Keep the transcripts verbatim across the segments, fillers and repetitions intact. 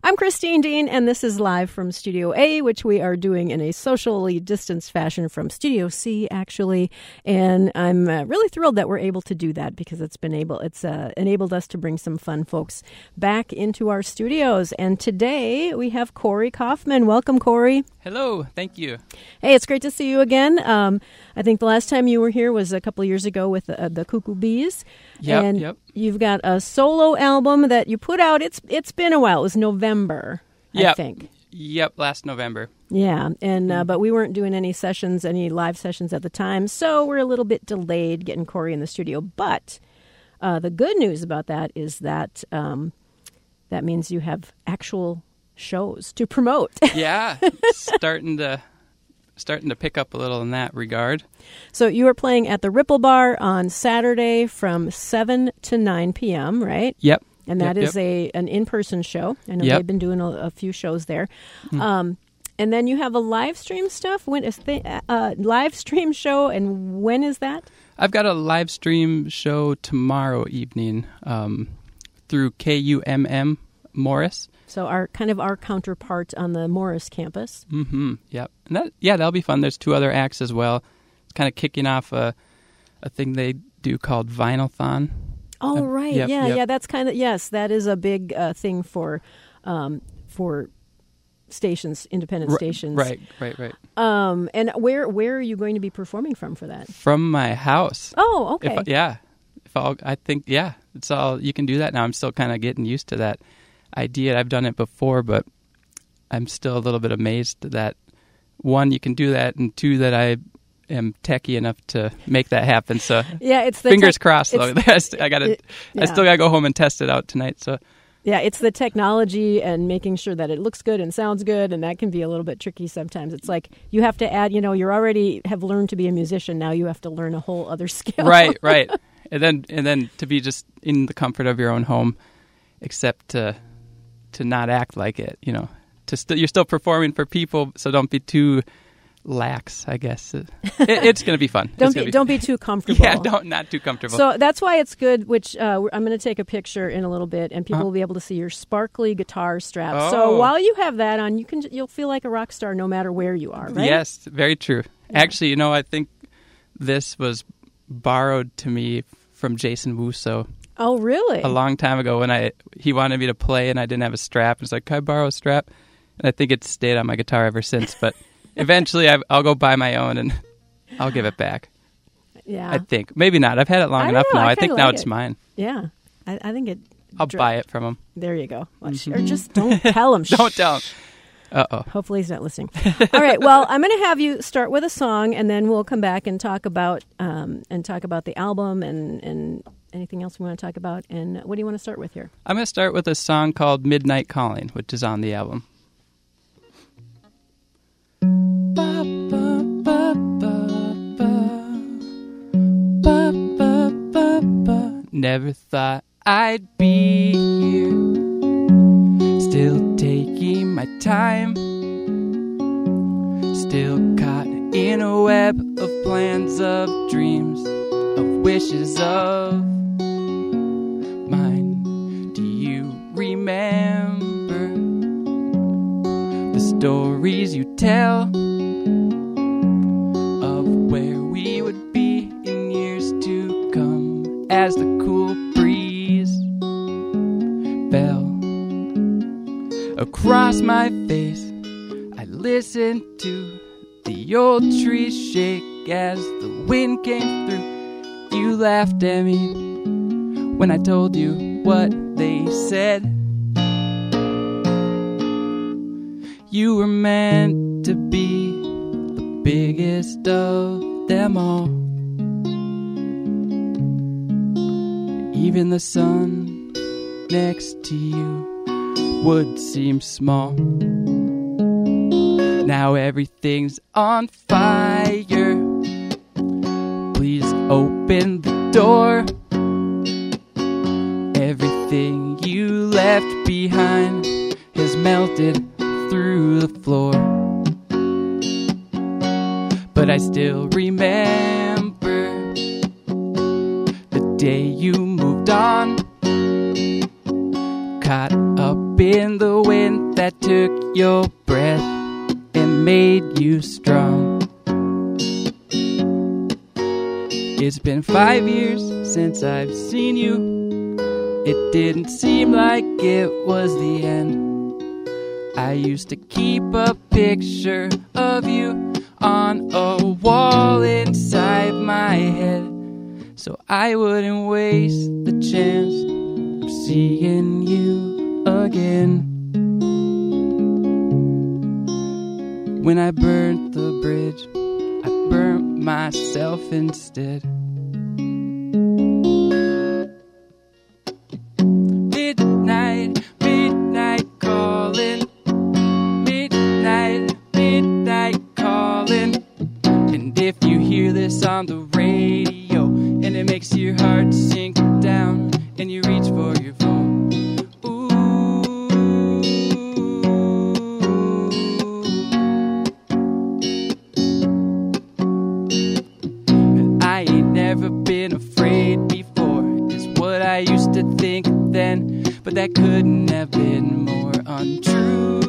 I'm Christine Dean, and this is live from Studio A, which we are doing in a socially distanced fashion from Studio C, actually. And I'm uh, really thrilled that we're able to do that because it's been able, it's uh, enabled us to bring some fun folks back into our studios. And today we have Corey Kaufman. Welcome, Corey. Hello. Thank you. Hey, it's great to see you again. Um, I think the last time you were here was a couple of years ago with uh, the Cuckoo Bees. Yep, and yep. You've got a solo album that you put out. It's It's been a while. It was November, yep. I think. Yep, last November. Yeah, and uh, but we weren't doing any sessions, any live sessions at the time, so we're a little bit delayed getting Corey in the studio. But uh, the good news about that is that um, that means you have actual shows to promote. Yeah, starting to starting to pick up a little in that regard. So you are playing at the Ripple Bar on Saturday from seven to nine p.m., right? Yep. And that yep, is yep. a an in-person show. I know Yep. they've been doing a, a few shows there. Mm. Um, and then you have a live stream stuff. When is the uh, live stream show, and when is that? I've got a live stream show tomorrow evening um, through K U M M Morris. So our kind of our counterpart on the Morris campus. Mm-hmm. Yep. And that yeah, that'll be fun. There's two other acts as well. It's kind of kicking off a a thing they do called Vinylthon. Oh, Uh, right. yep, yeah, yep. yeah. That's kind of, yes, that is a big uh, thing for um, for stations, independent R- stations. Right, right, right. Um, and where where are you going to be performing from for that? From my house. Oh, okay. If, yeah. If I'll, I think, yeah, it's all, you can do that now. I'm still kind of getting used to that idea. I've done it before, but I'm still a little bit amazed that, one, you can do that, and two, that I am techie enough to make that happen. So yeah, it's the fingers tech- crossed, though. I got to, it, yeah. I still got to go home and test it out tonight. So yeah, it's the technology and making sure that it looks good and sounds good, and that can be a little bit tricky sometimes. It's like you have to add, you know, you already have learned to be a musician. Now you have to learn a whole other skill. Right, right. And then, and then to be just in the comfort of your own home, except to to not act like it, you know. To still, you're still performing for people, so don't be too lax, I guess. It, it's going to be fun. don't it's be, be don't fun. be too comfortable. Yeah, don't not too comfortable. So that's why it's good. Which uh, I'm going to take a picture in a little bit, and people Uh-huh. will be able to see your sparkly guitar strap. Oh. So while you have that on, you can you'll feel like a rock star no matter where you are. Right? Yes, very true. Yeah. Actually, you know, I think this was borrowed to me from Jason Wuso Oh, really? a long time ago when I he wanted me to play and I didn't have a strap. It's like, can I borrow a strap? And I think it's stayed on my guitar ever since. But eventually, I, I'll go buy my own and I'll give it back. Yeah. I think maybe not. I've had it long I don't enough know. now. I I, think kinda now like it's it. mine. Yeah. I, I think it. I'll dr- buy it from him. There you go. Well, Mhm. Or just don't tell him. Don't tell him. Uh oh. Hopefully he's not listening. All right. Well, I'm going to have you start with a song, and then we'll come back and talk about um, and talk about the album and and anything else we want to talk about. And what do you want to start with here? I'm going to start with a song called Midnight Calling, which is on the album. Ba, ba, ba, ba, ba. Ba, ba, ba, ba. Never thought I'd be here, still taking my time, still caught in a web of plans, of dreams, of wishes of mine. Do you remember the stories you tell of where we would be in years to come, as the cool breeze fell across my face? I listened to the old trees shake as the wind came through. You laughed at me when I told you what they said. You were meant to be the biggest of them all. Even the sun next to you would seem small. Now everything's on fire. Please open the door. Everything you left behind has melted through the floor. But I still remember the day you moved on, caught up in the wind that took your breath and made you strong. It's been five years since I've seen you. It didn't seem like it was the end. I used to keep a picture of you on a wall inside my head, so I wouldn't waste the chance of seeing you again. When I burnt the bridge, I burnt myself instead. Midnight, midnight calling. Midnight, midnight calling. And if you hear this on the radio and it makes your heart sink down and you reach for your phone, I ain't never been afraid before, is what I used to think then, but that couldn't have been more untrue.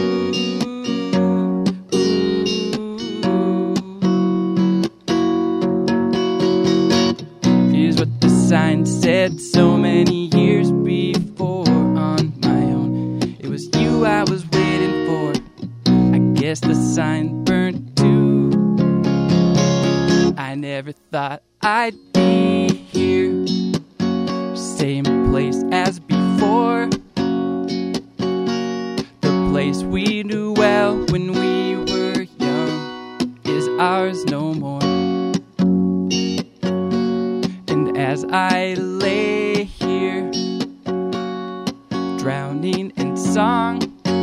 Here's what the sign said so many years before on my own. It was you I was waiting for. I guess the sign burnt too. I never thought I'd be here, same place as before. The place we knew well when we were young is ours no more. And as I lay here, drowning in song,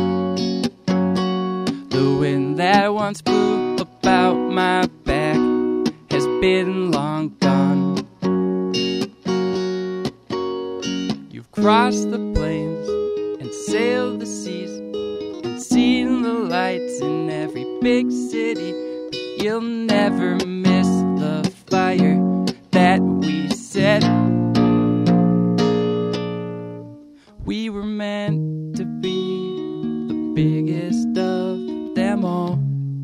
the wind that once blew about my back has been long gone. You've crossed the plains and sailed the seas and seen the lights in every big city, but you'll never miss the fire that we set. We were meant to be the biggest of them all.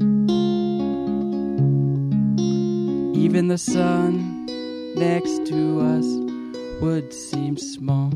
Even the sun next to us would seem small.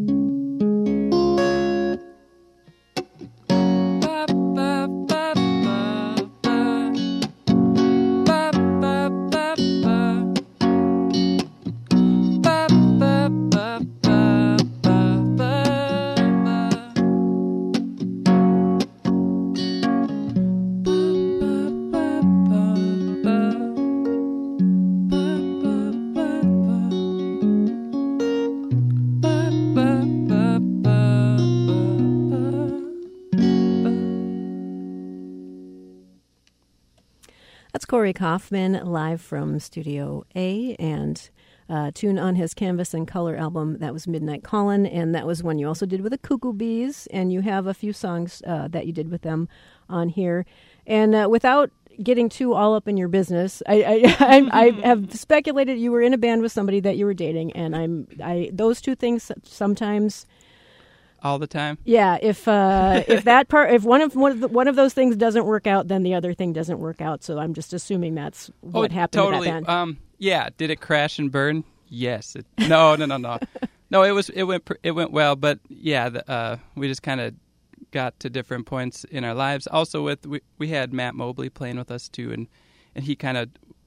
Corey Kaufman live from Studio A, and uh, tune on his Canvas and Color album. That was Midnight Callin', and that was one you also did with the Cuckoo Bees, and you have a few songs uh, that you did with them on here. And uh, without getting too all up in your business, I, I, I, I have speculated you were in a band with somebody that you were dating, and I'm I those two things sometimes. All the time. Yeah, if uh, if that part, if one of one of the, one of those things doesn't work out, then the other thing doesn't work out. So I'm just assuming that's what oh, happened totally. with that band. Um, yeah, did it crash and burn? Yes. It, no, no, no, no, no. It was it went it went well, but yeah, the, uh, we just kind of got to different points in our lives. Also, with we we had Matt Mobley playing with us too, and and he kind of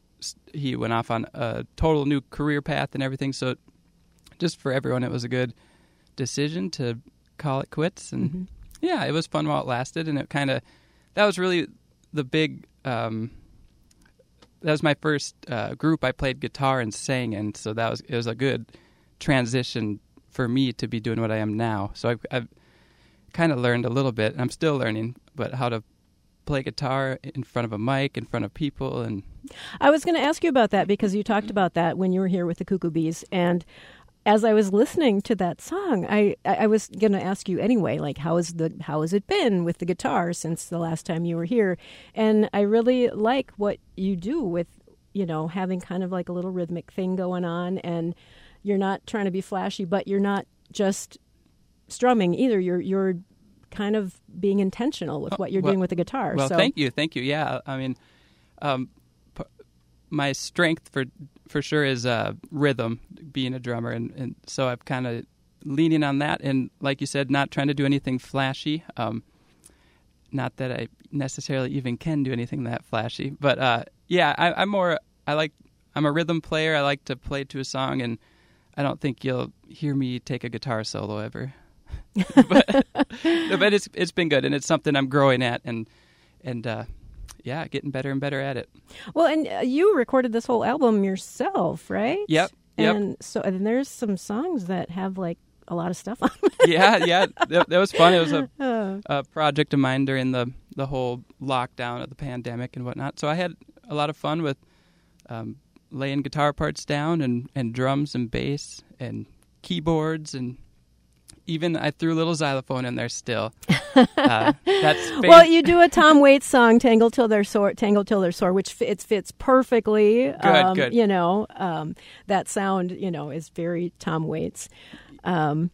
he went off on a total new career path and everything. So just for everyone, it was a good decision to call it quits. And mm-hmm. yeah, it was fun while it lasted, and it kind of that was really the big um that was my first uh group I played guitar and sang in, so that was it was a good transition for me to be doing what I am now. So I've, I've kind of learned a little bit, and I'm still learning, but how to play guitar in front of a mic, in front of people. And I was going to ask you about that, because you talked about that when you were here with the Cuckoo Bees, and as I was listening to that song, I, I was going to ask you anyway, like, how is the how has it been with the guitar since the last time you were here? And I really like what you do with, you know, having kind of like a little rhythmic thing going on, and you're not trying to be flashy, but you're not just strumming either. You're you're kind of being intentional with Oh, what you're well- doing with the guitar. Well, so, thank you, thank you. Yeah, I mean, um, p- my strength for for sure is uh, rhythm, being a drummer, and, and so I've kind of leaning on that. And like you said, not trying to do anything flashy. Um, not that I necessarily even can do anything that flashy, but uh, yeah, I, I'm more. I like. I'm a rhythm player. I like to play to a song, and I don't think you'll hear me take a guitar solo ever. but no, but it's it's been good, and it's something I'm growing at, and and uh, yeah, getting better and better at it. Well, and uh, you recorded this whole album yourself, right? Yep. Yep. And so and there's some songs that have like a lot of stuff on them. yeah, yeah, that, that was fun. It was a, Oh. a project of mine during the the whole lockdown of the pandemic and whatnot. So I had a lot of fun with um, laying guitar parts down and, and drums and bass and keyboards, and even I threw a little xylophone in there still. Uh, that's fam- Well, you do a Tom Waits song, "Tangle Till They're Sore," "Tangle Till They're Sore," which fits fits perfectly. Good, um, good. You know, um, that sound, you know, is very Tom Waits. Um,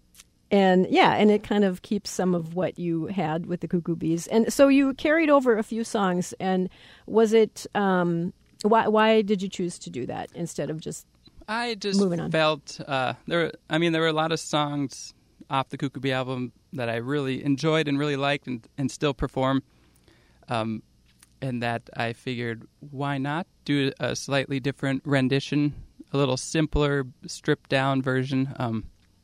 and yeah, and it kind of keeps some of what you had with the Cuckoo Bees. And so you carried over a few songs. And was it um, why? Why did you choose to do that instead of just? I just Moving on. felt uh, there. Were, I mean, there were a lot of songs off the Cuckoo Bee album that I really enjoyed and really liked, and, and still perform. Um, and that I figured, why not do a slightly different rendition, a little simpler, stripped down version. Um,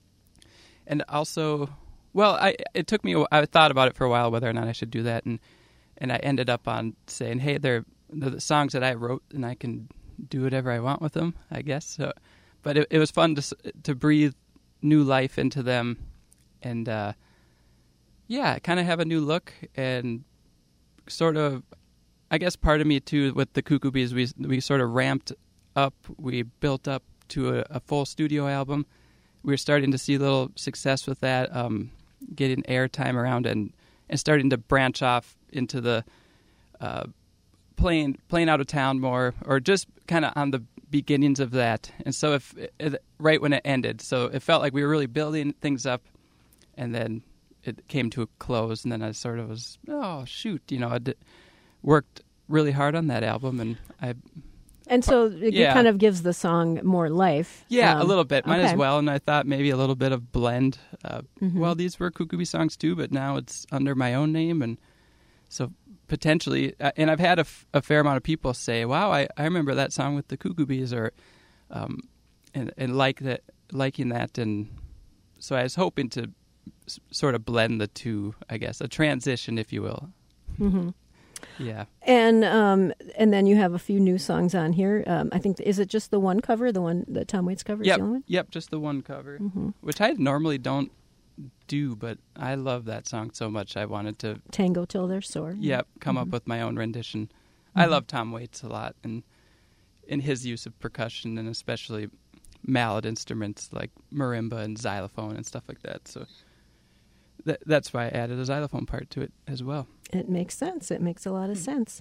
and also, well, I it took me. a- I thought about it for a while whether or not I should do that, and and I ended up on saying, hey, they're the, the songs that I wrote, and I can do whatever I want with them, I guess. So, but it, it was fun to s- to breathe new life into them, and uh, yeah, kind of have a new look, and sort of, I guess part of me too with the Cuckoo Bees, we we sort of ramped up, we built up to a, a full studio album. We were starting to see a little success with that, um, getting airtime around, and and starting to branch off into the uh, playing playing out of town more, or just kind of on the beginnings of that. And so if it, right when it ended, so it felt like we were really building things up, and then it came to a close, and then I sort of was, oh shoot, you know, I did, worked really hard on that album, and I And so it Yeah. kind of gives the song more life. yeah Um, a little bit, might okay. as well. And I thought maybe a little bit of blend. Uh, Mhm. Well, these were Cuckoo Bee songs too, but now it's under my own name, and so potentially, uh, and I've had a, f- a fair amount of people say, "Wow, I, I remember that song with the Cuckoo Bees," or um, and and like that, liking that, and so I was hoping to s- sort of blend the two, I guess, a transition, if you will. hmm Yeah. And um, and then you have a few new songs on here. Um, I think is it just the one cover, the one the Tom Waits cover is Yep. the only one? Yep. Just the one cover, Mm-hmm. which I normally don't do, but I love that song so much. I wanted to, Tango Till They're Sore. yep, come up Mhm. with my own rendition. I Mhm. love Tom Waits a lot, and in his use of percussion, and especially mallet instruments like marimba and xylophone and stuff like that. So that, that's why I added a xylophone part to it as well. It makes sense. It makes a lot of sense.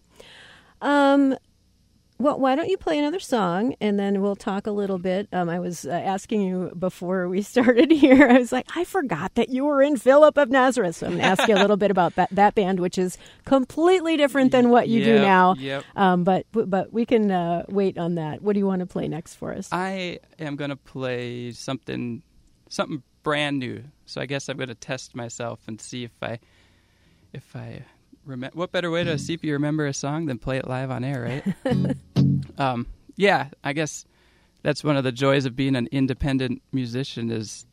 Um, well, why don't you play another song, and then we'll talk a little bit. Um, I was uh, asking you before we started here. I was like, I forgot that you were in Philip of Nazareth. So I'm going to ask you a little bit about that, that band, which is completely different than what you do Yep, now. Yep. Um, but but we can uh, wait on that. What do you want to play next for us? I am going to play something something brand new. So I guess I'm going to test myself and see if I if I remember. What better way to see if you remember a song than play it live on air, right? um, yeah, I guess that's one of the joys of being an independent musician is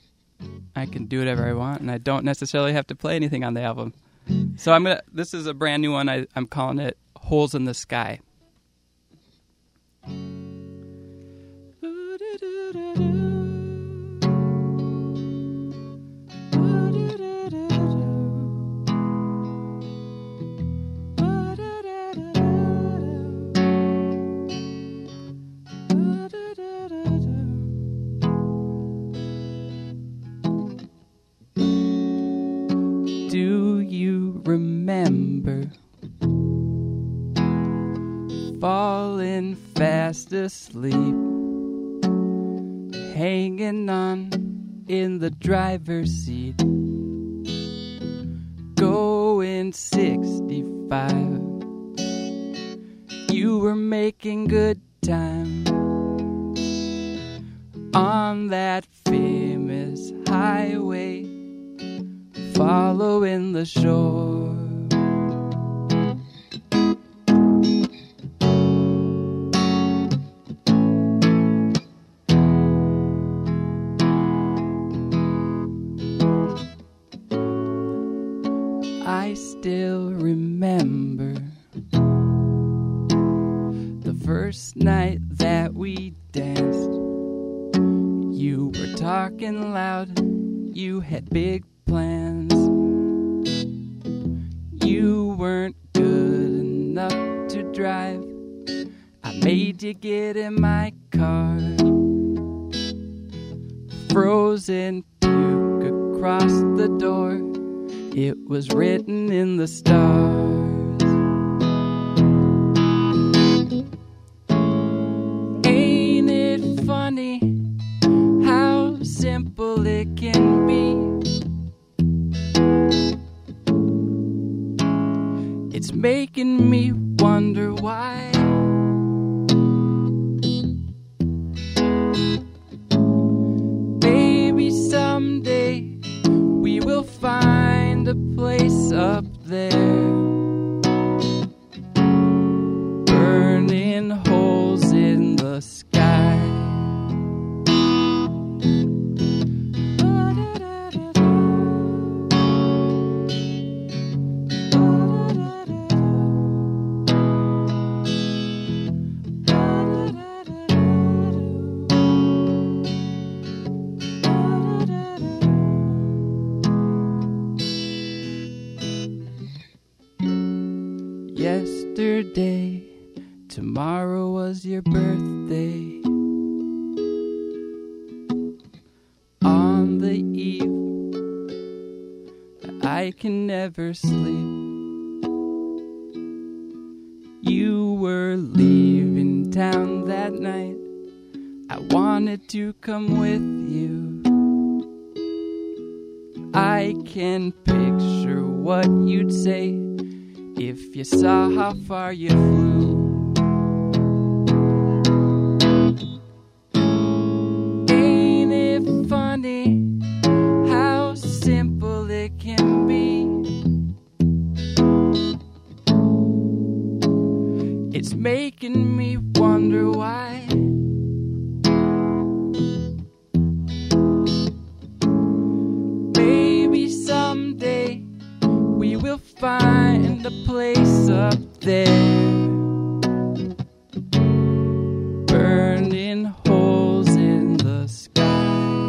I can do whatever I want, and I don't necessarily have to play anything on the album. So I'm gonna. This is a brand new one. I, I'm calling it "Holes in the Sky." Do you remember falling fast asleep, hanging on in the driver's seat, going sixty-five. You were making good time on that famous highway, following the shore. I still remember the first night that we danced. You were talking loud, you had big plans. You weren't good enough to drive. I made you get in my car. Frozen puke across the door. It was written in the stars. Ain't it funny how simple it can be? It's making me wonder why. Maybe someday we will find a place up there, burning holes in the sky. Yesterday, tomorrow was your birthday. On the eve, I can never sleep. You were leaving town that night. I wanted to come with you. I can picture what you'd say if you saw how far you flew. Ain't it funny how simple it can be? It's making me wonder why. Maybe someday we will find a place up there, burning holes in the sky.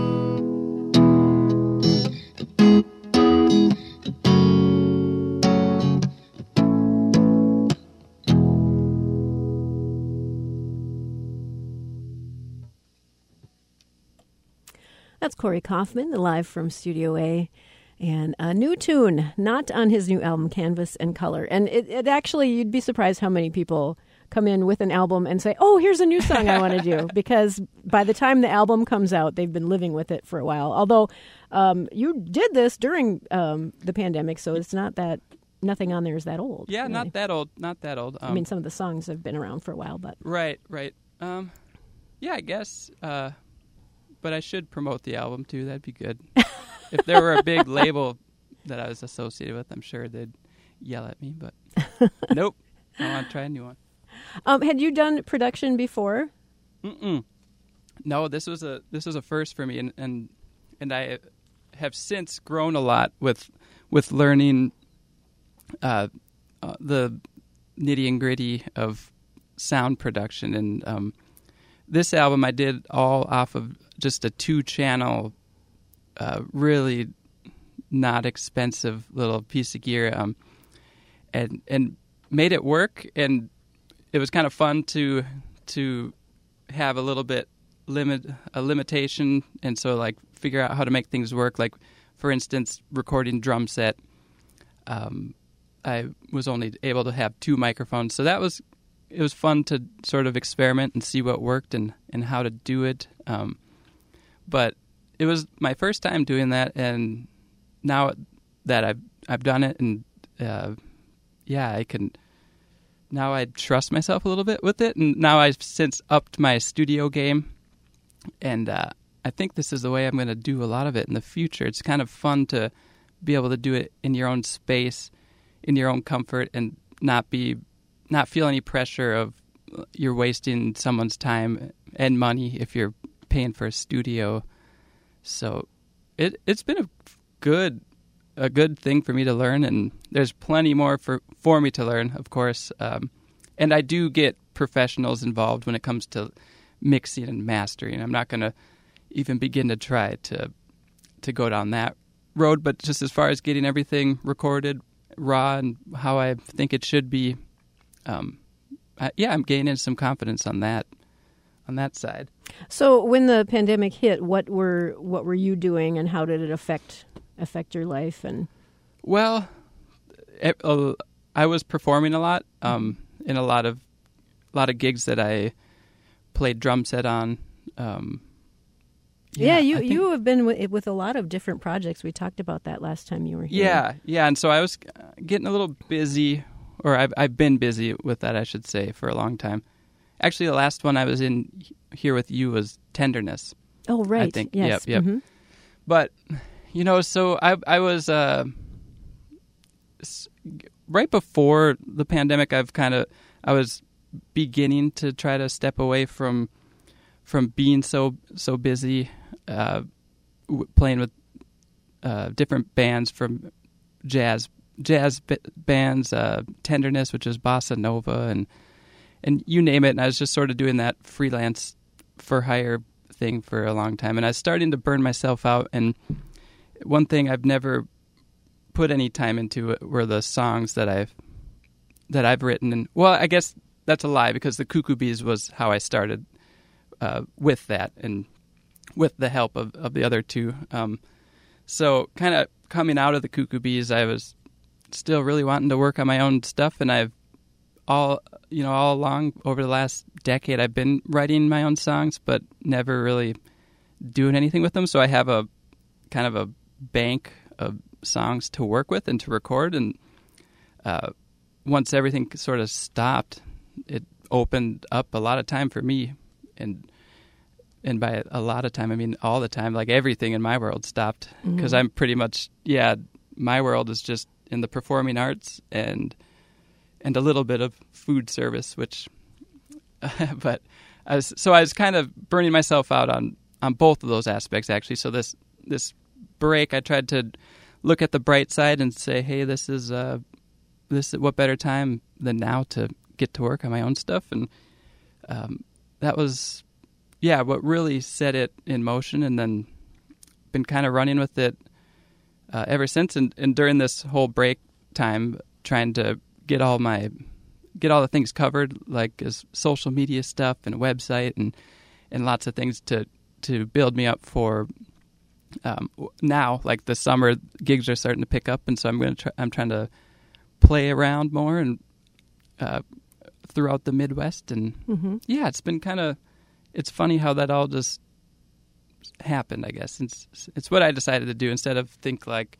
That's Corey Kaufman, live from Studio A. And a new tune, not on his new album, Canvas and Color. And it, it actually, you'd be surprised how many people come in with an album and say, oh, here's a new song I want to do. Because by the time the album comes out, they've been living with it for a while. Although um, you did this during um, the pandemic, so it's not that, nothing on there is that old. Yeah, really. not that old, not that old. Um, I mean, some of the songs have been around for a while, but. Right, right. Um, yeah, I guess. Uh, but I should promote the album, too. That'd be good. If there were a big label that I was associated with, I'm sure they'd yell at me, but nope. I want to try a new one. Um, had you done production before? Mm-mm. No, this was a this was a first for me, and and, and I have since grown a lot with with learning uh, uh, the nitty and gritty of sound production. And um, this album I did all off of just a two channel. Uh, really not expensive little piece of gear, um, and and made it work. And it was kind of fun to to have a little bit limit a limitation, and so like figure out how to make things work. Like for instance, recording drum set, um, I was only able to have two microphones, so that was it was fun to sort of experiment and see what worked and, and how to do it. Um, but it was my first time doing that, and now that I've I've done it, and uh, yeah, I can. Now I trust myself a little bit with it, and now I've since upped my studio game, and uh, I think this is the way I'm going to do a lot of it in the future. It's kind of fun to be able to do it in your own space, in your own comfort, and not be, not feel any pressure of you're wasting someone's time and money if you're paying for a studio. So it it's been a good a good thing for me to learn, and there's plenty more for for me to learn, of course. Um, and I do get professionals involved when it comes to mixing and mastering. I'm not going to even begin to try to to go down that road, but just as far as getting everything recorded raw and how I think it should be, um, I, yeah, I'm gaining some confidence on that on that side. So when the pandemic hit, what were what were you doing, and how did it affect affect your life? And well, it, uh, I was performing a lot um, in a lot of a lot of gigs that I played drum set on. Um, yeah, yeah, you think, you have been with, with a lot of different projects. We talked about that last time you were here. Yeah, yeah, and so I was getting a little busy, or I've I've been busy with that, I should say, for a long time. Actually, the last one I was in here with you was Tenderness. Oh, right. I think. Yes. Yep, yep. Mm-hmm. But, you know, so I I was, uh, right before the pandemic, I've kind of, I was beginning to try to step away from from being so, so busy, uh, w- playing with uh, different bands from jazz, jazz b- bands, uh, Tenderness, which is bossa nova, and And you name it, and I was just sort of doing that freelance for hire thing for a long time. And I was starting to burn myself out. And one thing I've never put any time into were the songs that I've that I've written. And well, I guess that's a lie, because the Cuckoo Bees was how I started uh, with that, and with the help of, of the other two. Um, so kind of coming out of the Cuckoo Bees, I was still really wanting to work on my own stuff, and I've all you know all along over the last decade I've been writing my own songs, but never really doing anything with them. So I have a kind of a bank of songs to work with and to record, and uh, once everything sort of stopped, it opened up a lot of time for me, and and by a lot of time I mean all the time. Like, everything in my world stopped, because mm-hmm. I'm pretty much yeah my world is just in the performing arts and and a little bit of food service, which, but I was, so I was kind of burning myself out on, on both of those aspects, actually. So this, this break, I tried to look at the bright side and say, hey, this is, uh, this, what better time than now to get to work on my own stuff. And, um, that was, yeah, what really set it in motion, and then been kind of running with it, uh, ever since. And, and during this whole break time, trying to get all my get all the things covered, like as social media stuff and a website and and lots of things to to build me up for um now. Like, the summer gigs are starting to pick up, and so I'm going to try, I'm trying to play around more and uh throughout the Midwest. And mm-hmm. yeah, it's been kind of, it's funny how that all just happened, I guess. It's it's what I decided to do, instead of think like,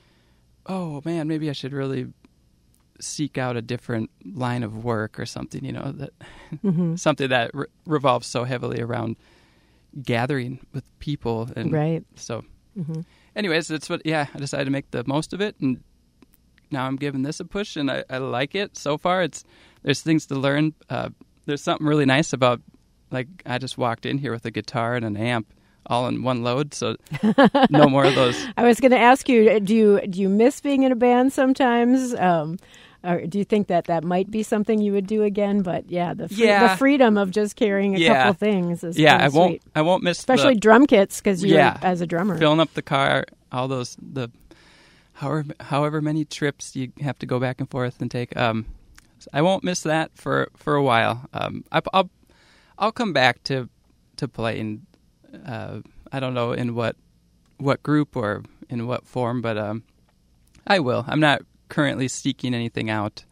oh man, maybe I should really seek out a different line of work or something, you know, that mm-hmm. something that re- revolves so heavily around gathering with people. And right. So mm-hmm. anyways, that's what, yeah, I decided to make the most of it. And now I'm giving this a push, and I, I like it so far. It's, there's things to learn. Uh, there's something really nice about, like, I just walked in here with a guitar and an amp all in one load, so no more of those. I was going to ask you, do you do you miss being in a band sometimes? Um, or do you think that that might be something you would do again? But yeah, the fr- yeah. the freedom of just carrying a yeah. couple things is yeah. I won't sweet. I won't miss especially the, drum kits, because you're yeah, as a drummer filling up the car, all those the however however many trips you have to go back and forth and take. Um, I won't miss that for for a while. Um, I, I'll I'll come back to to playing. Uh, I don't know in what what group or in what form, but um, I will. I'm not currently seeking anything out,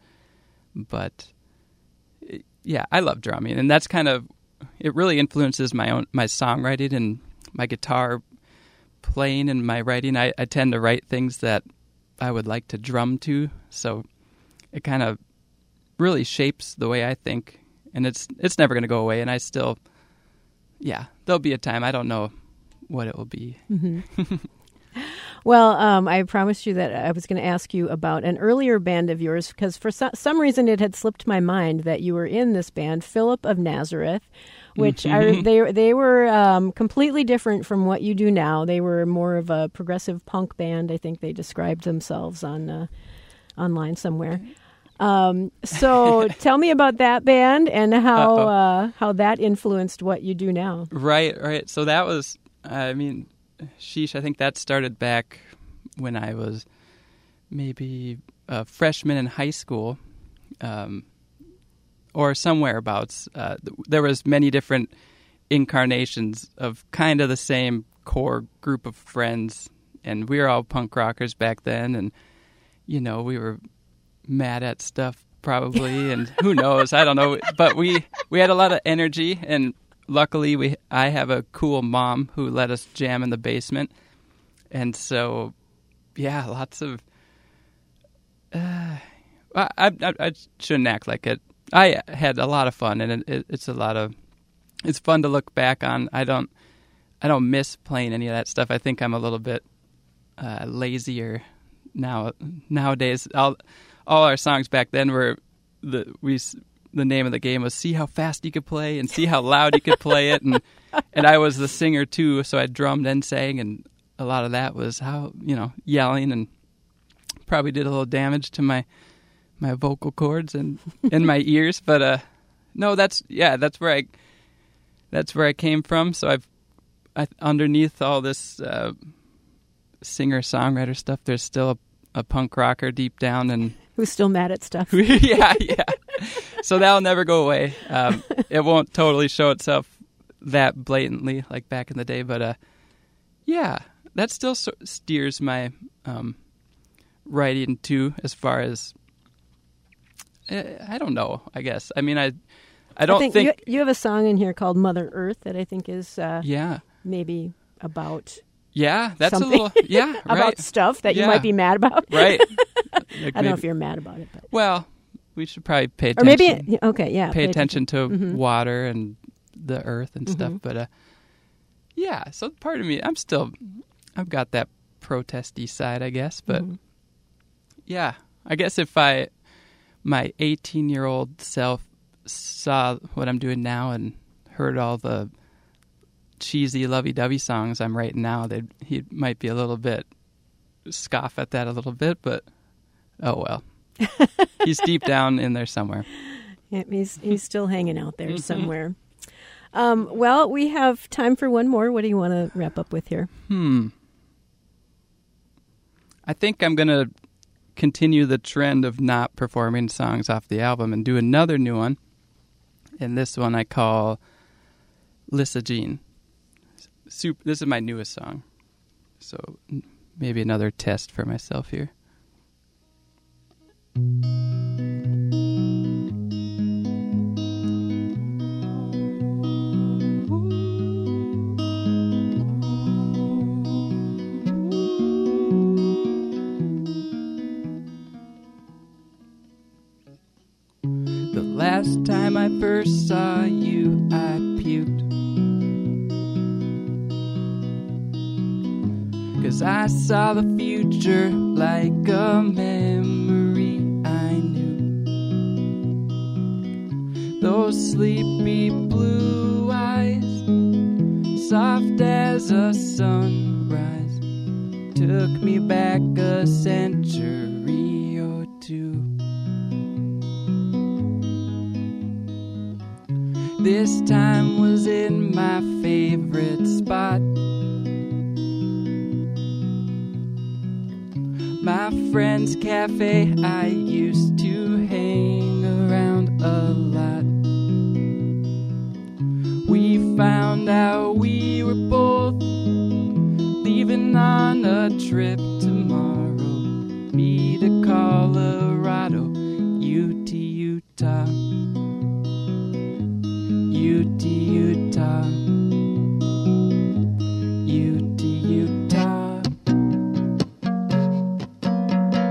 but yeah, I love drumming, and that's kind of, it really influences my own my songwriting and my guitar playing and my writing. I, I tend to write things that I would like to drum to. So it kind of really shapes the way I think, and it's it's never going to go away. And I still, yeah, there'll be a time. I don't know what it will be. Mm-hmm. Well, um, I promised you that I was going to ask you about an earlier band of yours, because for so- some reason it had slipped my mind that you were in this band, Philip of Nazareth, which Mm-hmm. are, they they were um, completely different from what you do now. They were more of a progressive punk band. I think they described themselves on uh, online somewhere. Um, so tell me about that band and how uh, how that influenced what you do now. Right, right. So that was, I mean, sheesh, I think that started back when I was maybe a freshman in high school, um, or somewhere abouts. Uh, th- there was many different incarnations of kind of the same core group of friends, and we were all punk rockers back then, and, you know, we were mad at stuff probably, and who knows, I don't know, but we, we had a lot of energy, and luckily, we I have a cool mom who let us jam in the basement, and so, yeah, lots of. Uh, I, I I shouldn't act like it. I had a lot of fun, and it, it, it's a lot of. It's fun to look back on. I don't I don't miss playing any of that stuff. I think I'm a little bit uh, lazier now nowadays. All all our songs back then were the we. The name of the game was see how fast you could play and see how loud you could play it. And and I was the singer too, so I drummed and sang, and a lot of that was how, you know, yelling, and probably did a little damage to my my vocal cords and in my ears. But uh, no, that's, yeah, that's where I that's where I came from. So I've I, underneath all this uh, singer-songwriter stuff, there's still a, a punk rocker deep down, and who's still mad at stuff. yeah, yeah. So that'll never go away. Um, it won't totally show itself that blatantly like back in the day, but uh, yeah, that still so- steers my um, writing too. As far as uh, I don't know, I guess. I mean, I I don't I think, think you, you have a song in here called Mother Earth that I think is uh, yeah, maybe about yeah. That's something. a little yeah, about right, stuff that yeah. you might be mad about. right. Like I don't maybe, know if you're mad about it, but well, we should probably pay or attention. maybe okay, yeah, pay attention to Mhm. water and the earth and stuff. Mhm. But uh, yeah, so part of me, I'm still, I've got that protesty side, I guess. But Mhm. yeah, I guess if I, my eighteen-year-old self saw what I'm doing now and heard all the cheesy lovey-dovey songs I'm writing now, that he might be a little bit, scoff at that a little bit, but oh well. He's deep down in there somewhere. Yeah, he's he's still hanging out there somewhere. Um, well, we have time for one more. What do you want to wrap up with here? Hmm. I think I'm going to continue the trend of not performing songs off the album and do another new one. And this one I call Lissa Jean. Super, this is my newest song. So maybe another test for myself here. The last time I first saw you, I puked. 'Cause I saw the future like a memory I knew. Those sleepy blue eyes, soft as a sunrise, took me back a century or two. This time was in my favorite spot. My friend's cafe, I used to hang around a lot. We found out we were both leaving on a trip tomorrow. Me to Colorado, you to Utah. You to Utah. You to Utah.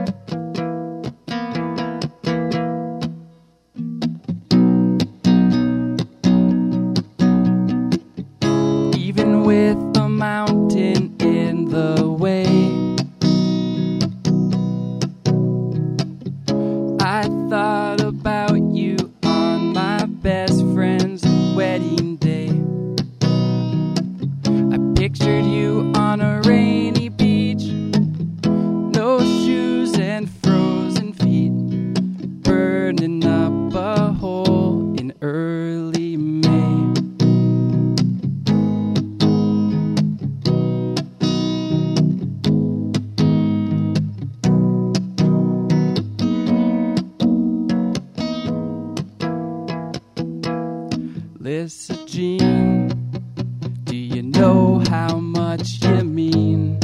Lisa Jean, do you know how much you mean?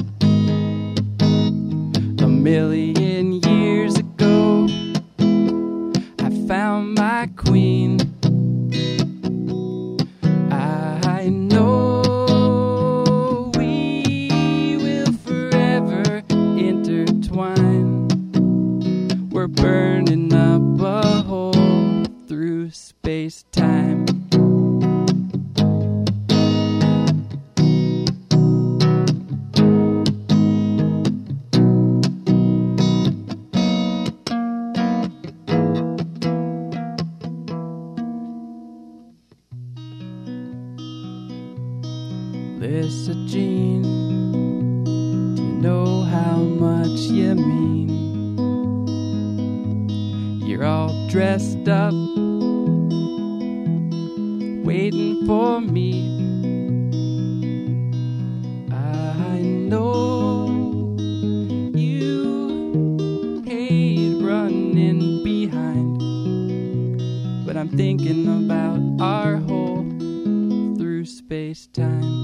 A million years ago, I found my queen. I know we will forever intertwine. We're burning up a hole through space-time. Lisa Jean, do you know how much you mean? You're all dressed up, waiting for me. I know you hate running behind, but I'm thinking about our hole through space-time.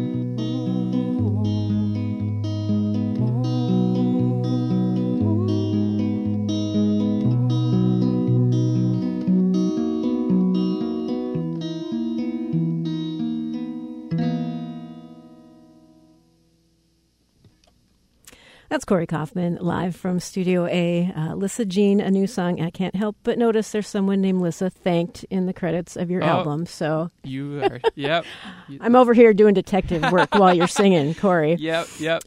That's Corey Kaufman, live from Studio A. Uh, Lisa Jean, a new song. I can't help but notice there's someone named Lisa thanked in the credits of your Oh, album. So You are, yep. I'm over here doing detective work while you're singing, Corey. Yep, yep.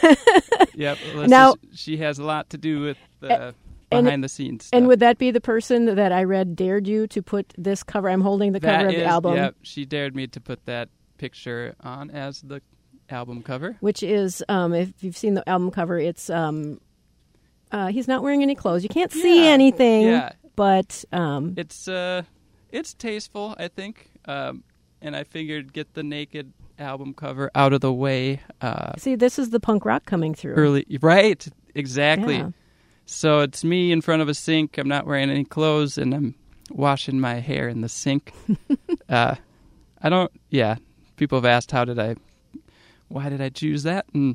Yep. Alyssa, Now- she has a lot to do with the and- behind the scenes stuff. And would that be the person that I read dared you to put this cover? I'm holding the That cover of is- the album, Yep, she dared me to put that picture on as the album cover. which is, um, if you've seen the album cover, it's um, uh, he's not wearing any clothes. You can't see Yeah, anything, yeah. but um, It's uh, it's tasteful, I think, um, and I figured get the naked album cover out of the way. Uh, see, this is the punk rock coming through. early, right? Exactly. Yeah. So it's me in front of a sink. I'm not wearing any clothes, and I'm washing my hair in the sink. uh, I don't. Yeah, people have asked, how did I? Why did I choose that? And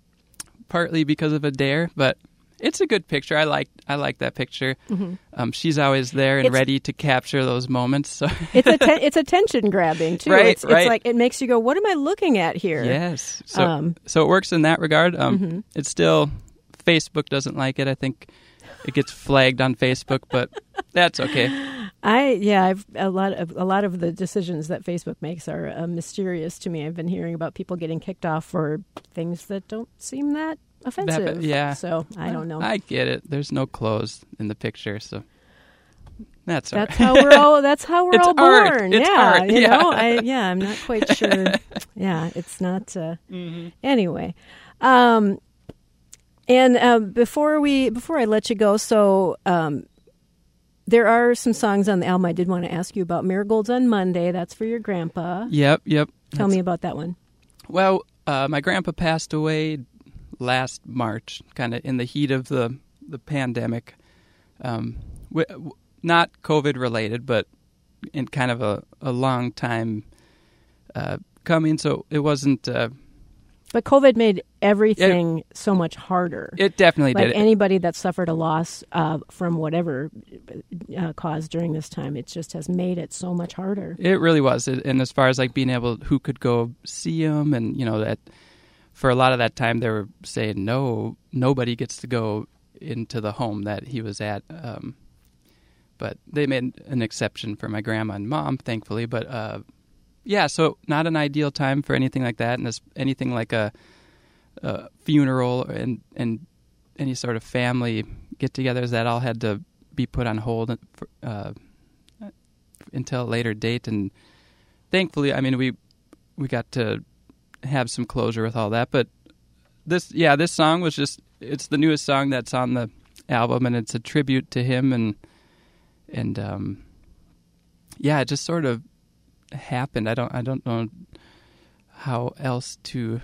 partly because of a dare, but it's a good picture. I like. I like that picture. Mm-hmm. Um, she's always there and It's- ready to capture those moments. So It's a ten- it's attention grabbing too. Right, it's, right. it's like it makes you go, "What am I looking at here?" yes. So Um, so it works in that regard. Um, Mhm. It's still Facebook doesn't like it. I think it gets flagged on Facebook, but that's okay. I yeah, I've a lot of a lot of the decisions that Facebook makes are uh, mysterious to me. I've been hearing about people getting kicked off for things that don't seem that offensive. yeah. So I don't know. I get it. There's no clothes in the picture, so that's all That's right. how we're all. That's how we're It's all art. born. It's yeah, art. you Yeah. know. I yeah, I'm not quite sure. Yeah, it's not. Uh, Mhm. Anyway, um, and uh, before we before I let you go, so um, there are some songs on the album I did want to ask you about. Marigolds on Monday. That's for your grandpa. Yep, yep. Tell That's- me about that one. Well, uh, my grandpa passed away last March, kind of in the heat of the the pandemic. Um, w- w- not COVID related, but in kind of a, a long time uh, coming. So it wasn't. Uh, But COVID made everything so much harder. it definitely like did. anybody that suffered a loss uh, from whatever uh, cause during this time, it just has made it so much harder. It really was. It- And as far as like being able, who could go see him, and you know that for a lot of that time they were saying no, nobody gets to go into the home that he was at. Um, but they made an exception for my grandma and mom, thankfully. But uh, yeah, so not an ideal time for anything like that, and this, anything like a, a funeral and and any sort of family get-togethers, that all had to be put on hold for, uh, until a later date. And thankfully, I mean, we we got to have some closure with all that. But this, yeah, this song was just, it's the newest song that's on the album, and it's a tribute to him. And, and um, yeah, it just sort of happened. I don't, I don't know how else to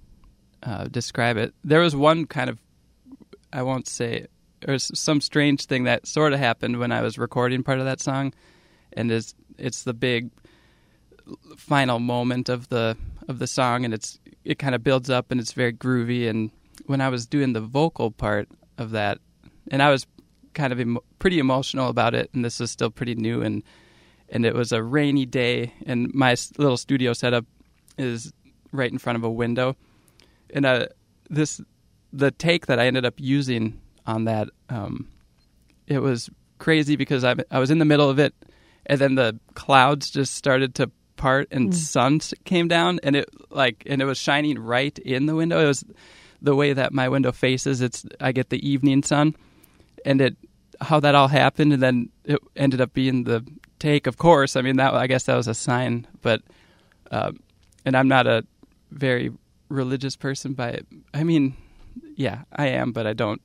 uh, describe it. There was one kind of, I won't say, or some strange thing that sort of happened when I was recording part of that song. And it's, it's the big final moment of the of the song, and it's it kind of builds up and it's very groovy. And when I was doing the vocal part of that, and I was kind of emo- pretty emotional about it, and this is still pretty new, and and it was a rainy day, and my little studio setup is right in front of a window, and uh, this the take that I ended up using on that, um, it was crazy because I I was in the middle of it, and then the clouds just started to part, and mm. sun came down, and it like and it was shining right in the window. It was the way that my window faces. It's I get the evening sun, and it how that all happened, and then it ended up being the take. Of course, I mean that I guess that was a sign, but uh, and I'm not a very religious person by I mean yeah I am, but I don't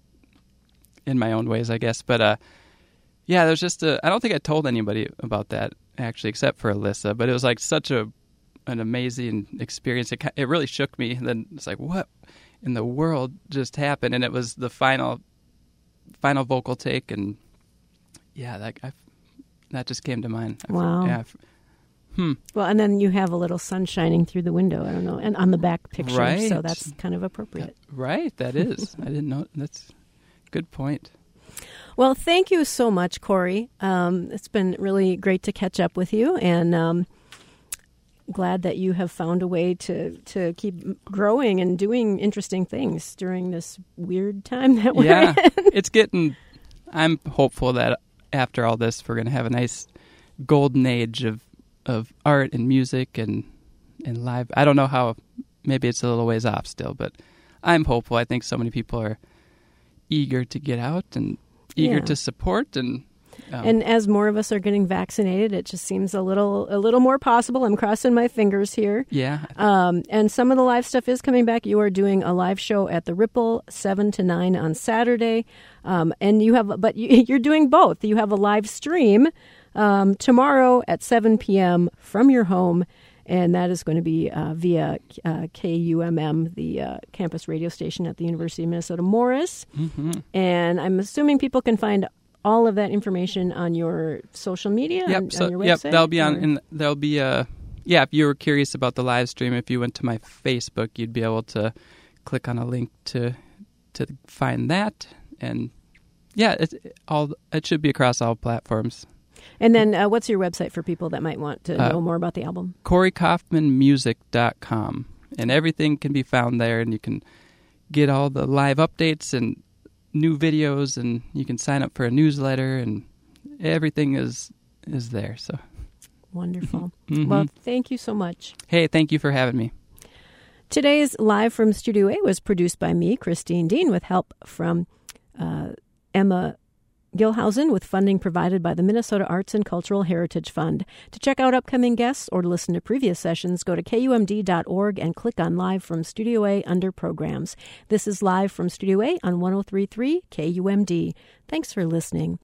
in my own ways, I guess. But uh, yeah, there's just a I don't think I told anybody about that actually, except for Alyssa. But it was like such a an amazing experience. It it really shook me. And then it's like, what in the world just happened? And it was the final final vocal take, and yeah, that I, that just came to mind. I wow. Yeah. Hmm. Well, and then you have a little sun shining through the window. I don't know, and on the back picture, right. So that's kind of appropriate. That, right. That is. I didn't know. That's a good point. Well, thank you so much, Corey. Um, it's been really great to catch up with you, and um, glad that you have found a way to, to keep growing and doing interesting things during this weird time that we're yeah, in. It's getting, I'm hopeful that after all this, we're going to have a nice golden age of, of art and music and, and live. I don't know how, maybe it's a little ways off still, but I'm hopeful. I think so many people are eager to get out and eager yeah. to support, and um, and as more of us are getting vaccinated, it just seems a little a little more possible. I'm crossing my fingers here. Yeah. Um, and some of the live stuff is coming back. You are doing a live show at the Ripple seven to nine on Saturday, um, and you have but you, you're doing both. You have a live stream um, tomorrow at seven p.m. from your home. And that is going to be uh, via uh, K U M M, the uh, campus radio station at the University of Minnesota Morris. Mm-hmm. And I'm assuming people can find all of that information on your social media, yep, on, so, on your website? Yep, that'll be on, or? and there'll be a, yeah, if you were curious about the live stream, if you went to my Facebook, you'd be able to click on a link to to find that. And yeah, it, all, it should be across all platforms. And then uh, what's your website for people that might want to uh, know more about the album? Corey Kaufman Music dot com. And everything can be found there, and you can get all the live updates and new videos, and you can sign up for a newsletter, and everything is is there. So wonderful. Mm-hmm. Well, thank you so much. Hey, thank you for having me. Today's Live from Studio A was produced by me, Christine Dean, with help from uh, Emma Gilhausen, with funding provided by the Minnesota Arts and Cultural Heritage Fund. To check out upcoming guests or to listen to previous sessions, go to K U M D dot org and click on Live from Studio A under Programs. This is Live from Studio A on one oh three point three K U M D. Thanks for listening.